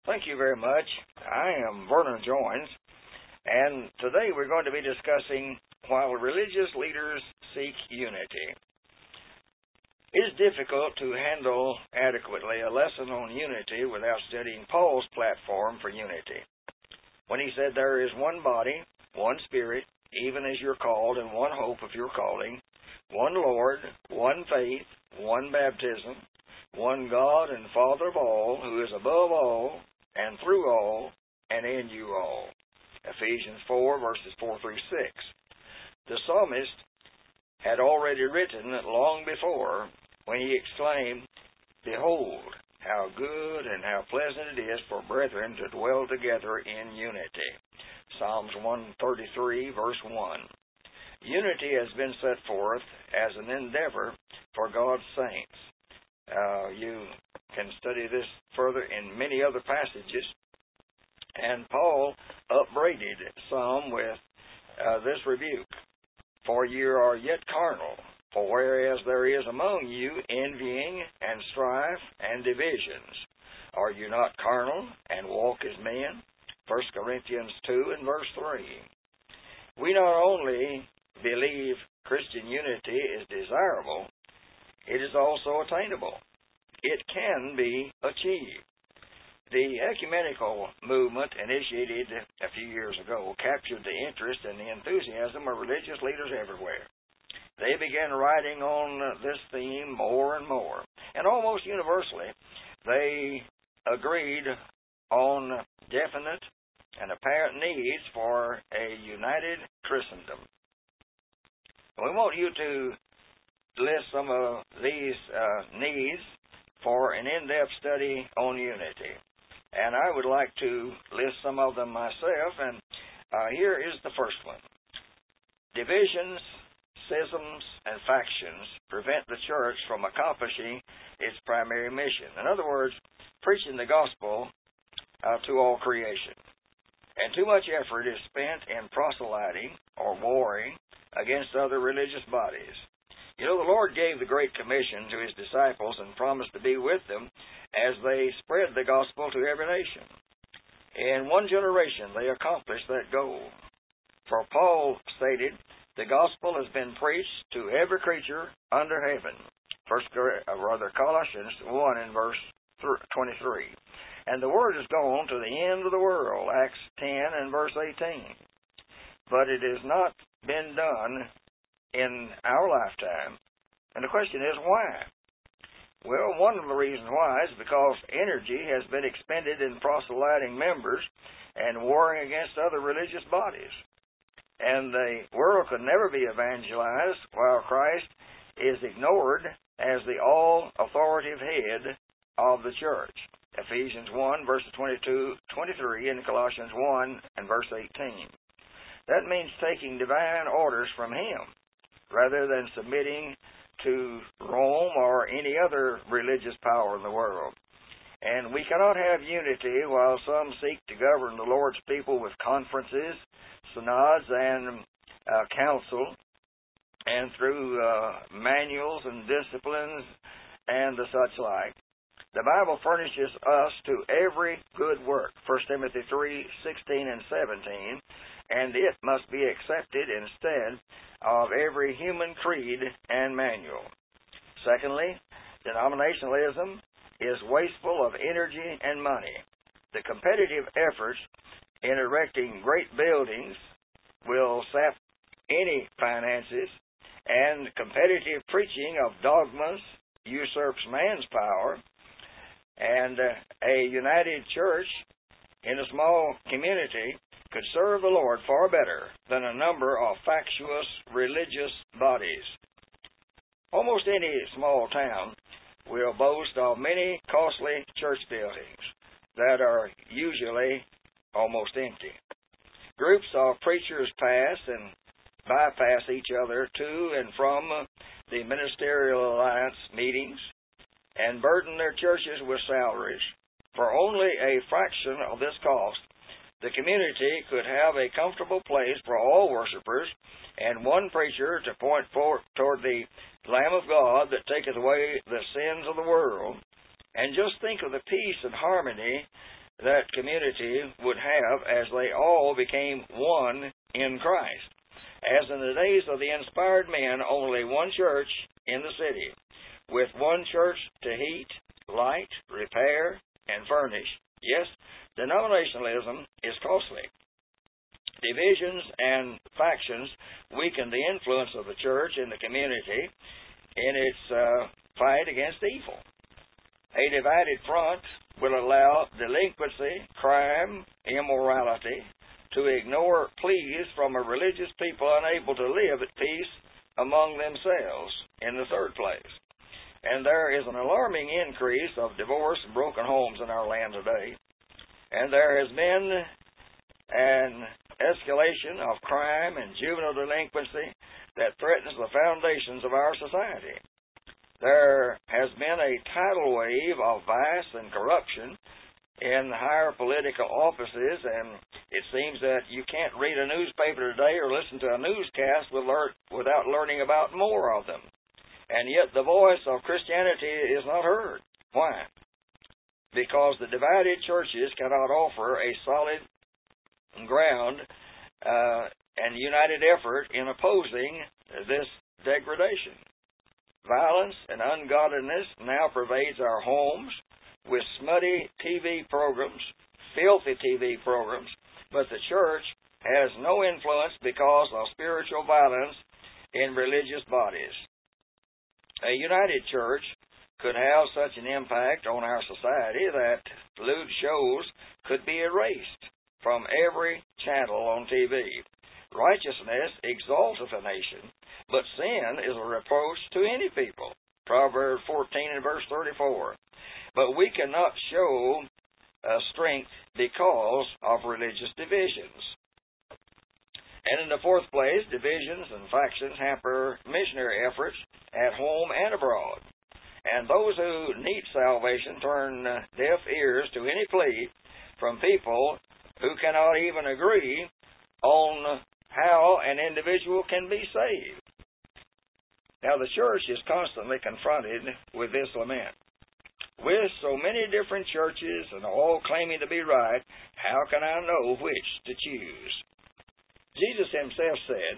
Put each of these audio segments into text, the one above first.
Thank you very much. I am Vernon Joines, and today we're going to be discussing While Religious Leaders Seek Unity. It is difficult to handle adequately a lesson on unity without studying Paul's platform for unity. When he said there is one body, one Spirit, even as you're called, and one hope of your calling, one Lord, one faith, one baptism, one God and Father of all, who is above all, and through all, and in you all. Ephesians 4, verses 4 through 6. The psalmist had already written long before when he exclaimed, "Behold, how good and how pleasant it is for brethren to dwell together in unity." Psalms 133, verse 1. Unity has been set forth as an endeavor for God's saints. You can study this further in many other passages. And Paul upbraided some with this rebuke. "For ye are yet carnal, for whereas there is among you envying and strife and divisions, are you not carnal and walk as men?" 1 Corinthians 2 and verse 3. We not only believe Christian unity is desirable, it is also attainable. It can be achieved. The ecumenical movement, initiated a few years ago, captured the interest and the enthusiasm of religious leaders everywhere. They began writing on this theme more and more, and almost universally, they agreed on definite and apparent needs for a united Christendom. We want you to list some of these needs for an in-depth study on unity. And I would like to list some of them myself, and here is the first one. Divisions, schisms, and factions prevent the church from accomplishing its primary mission. In other words, preaching the gospel to all creation. And too much effort is spent in proselyting or warring against other religious bodies. You know, the Lord gave the Great Commission to His disciples and promised to be with them as they spread the gospel to every nation. In one generation, they accomplished that goal. For Paul stated, "The gospel has been preached to every creature under heaven." Colossians 1 and verse 23. "And the word has gone to the end of the world," Acts 10 and verse 18. But it has not been done in our lifetime. And the question is, why? Well, one of the reasons why is because energy has been expended in proselyting members and warring against other religious bodies. And the world could never be evangelized while Christ is ignored as the all-authoritative head of the church. Ephesians 1, verses 22, 23, and Colossians 1 and verse 18. That means taking divine orders from Him, rather than submitting to Rome or any other religious power in the world. And we cannot have unity while some seek to govern the Lord's people with conferences, synods, and council, and through manuals and disciplines and the such like. The Bible furnishes us to every good work, 1 Timothy 3, 16 and 17, and it must be accepted instead of every human creed and manual. Secondly, denominationalism is wasteful of energy and money. The competitive efforts in erecting great buildings will sap any finances, and competitive preaching of dogmas usurps man's power, and a united church in a small community could serve the Lord far better than a number of factious religious bodies. Almost any small town will boast of many costly church buildings that are usually almost empty. Groups of preachers pass and bypass each other to and from the Ministerial Alliance meetings and burden their churches with salaries. For only a fraction of this cost, the community could have a comfortable place for all worshipers and one preacher to point forth toward the Lamb of God that taketh away the sins of the world. And just think of the peace and harmony that community would have as they all became one in Christ. As in the days of the inspired men, only one church in the city, with one church to heat, light, repair, and furnish. Yes, denominationalism is costly. Divisions and factions weaken the influence of the church in the community in its fight against evil. A divided front will allow delinquency, crime, immorality to ignore pleas from a religious people unable to live at peace among themselves in the third place. And there is an alarming increase of divorce and broken homes in our land today. And there has been an escalation of crime and juvenile delinquency that threatens the foundations of our society. There has been a tidal wave of vice and corruption in higher political offices, and it seems that you can't read a newspaper today or listen to a newscast without learning about more of them. And yet the voice of Christianity is not heard. Why? Because the divided churches cannot offer a solid ground and united effort in opposing this degradation. Violence and ungodliness now pervades our homes with smutty TV programs, filthy TV programs, but the church has no influence because of spiritual violence in religious bodies. A united church could have such an impact on our society that lewd shows could be erased from every channel on TV. Righteousness exalteth a nation, but sin is a reproach to any people. Proverbs 14 and verse 34. But we cannot show strength because of religious divisions. And in the fourth place, divisions and factions hamper missionary efforts at home and abroad. And those who need salvation turn deaf ears to any plea from people who cannot even agree on how an individual can be saved. Now, the church is constantly confronted with this lament. With so many different churches and all claiming to be right, how can I know which to choose? Jesus himself said,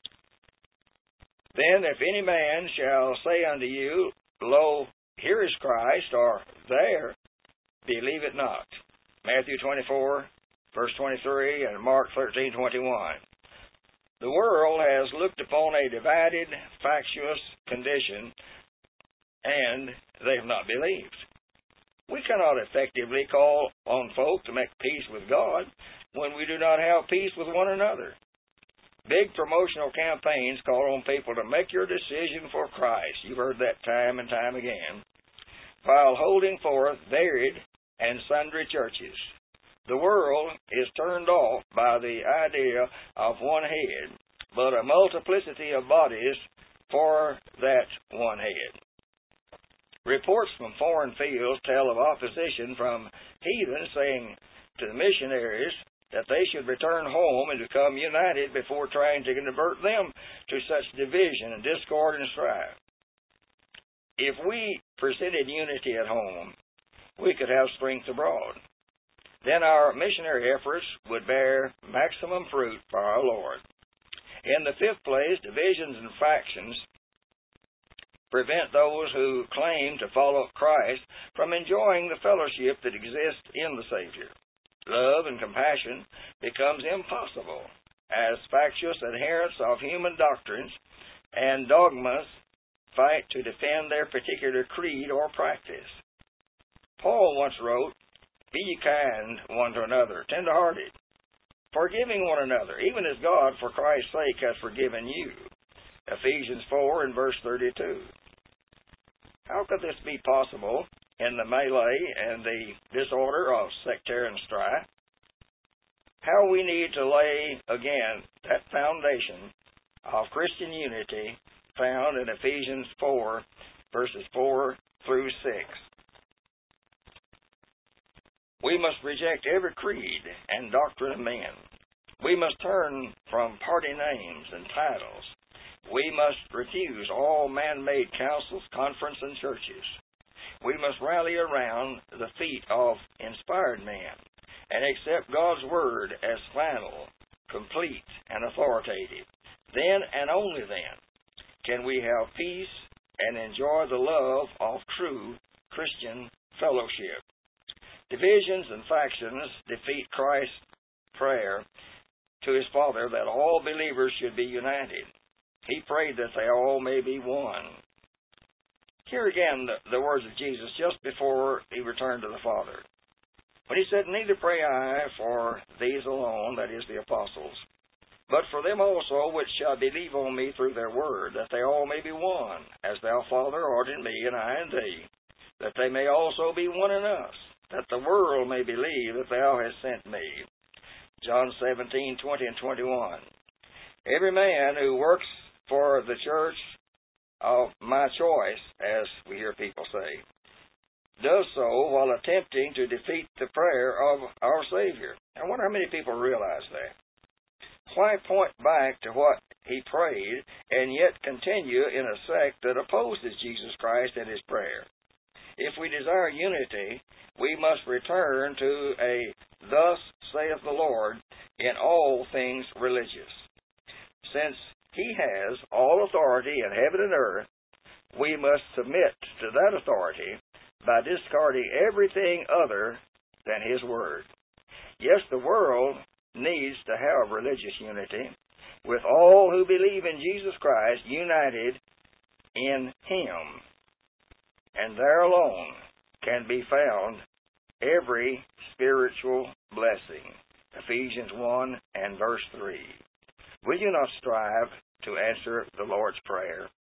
Then if any man shall say unto you, Lo, here is Christ, or there, believe it not. Matthew 24, verse 23, and Mark 13:21. The world has looked upon a divided, factious condition, and they have not believed. We cannot effectively call on folk to make peace with God when we do not have peace with one another. Big promotional campaigns call on people to make your decision for Christ. You've heard that time and time again. While holding forth varied and sundry churches. The world is turned off by the idea of one head, but a multiplicity of bodies for that one head. Reports from foreign fields tell of opposition from heathens saying to the missionaries that they should return home and become united before trying to convert them to such division and discord and strife. If we presented unity at home, we could have strength abroad. Then our missionary efforts would bear maximum fruit for our Lord. In the fifth place, divisions and factions prevent those who claim to follow Christ from enjoying the fellowship that exists in the Savior. Love and compassion becomes impossible as factious adherents of human doctrines and dogmas fight to defend their particular creed or practice. Paul once wrote, Be ye kind one to another, tender-hearted, forgiving one another, even as God for Christ's sake hath forgiven you. Ephesians 4 and verse 32. How could this be possible in the melee and the disorder of sectarian strife? How we need to lay, again, that foundation of Christian unity found in Ephesians 4, verses 4 through 6. We must reject every creed and doctrine of men. We must turn from party names and titles. We must refuse all man-made councils, conferences, and churches. we must rally around the feet of inspired men and accept God's Word as final, complete, and authoritative. Then and only then can we have peace and enjoy the love of true Christian fellowship. Divisions and factions defeat Christ's prayer to his Father that all believers should be united. He prayed that they all may be one. Here again the words of Jesus just before he returned to the Father, when he said, "Neither pray I for these alone," that is, the apostles, "but for them also which shall believe on me through their word, that they all may be one, as thou, Father, art in me, and I in thee, that they may also be one in us, that the world may believe that thou hast sent me." John 17:20 and 21. Every man who works for the church of my choice, as we hear people say, does so while attempting to defeat the prayer of our Savior. I wonder how many people realize that. Why point back to what he prayed and yet continue in a sect that opposes Jesus Christ and his prayer? If we desire unity, we must return to a "Thus saith the Lord" in all things religious. Since he has all authority in heaven and earth, we must submit to that authority by discarding everything other than his word. Yes, the world needs to have religious unity, with all who believe in Jesus Christ united in him. And there alone can be found every spiritual blessing. Ephesians 1 and verse 3. Will you not strive to answer the Lord's Prayer?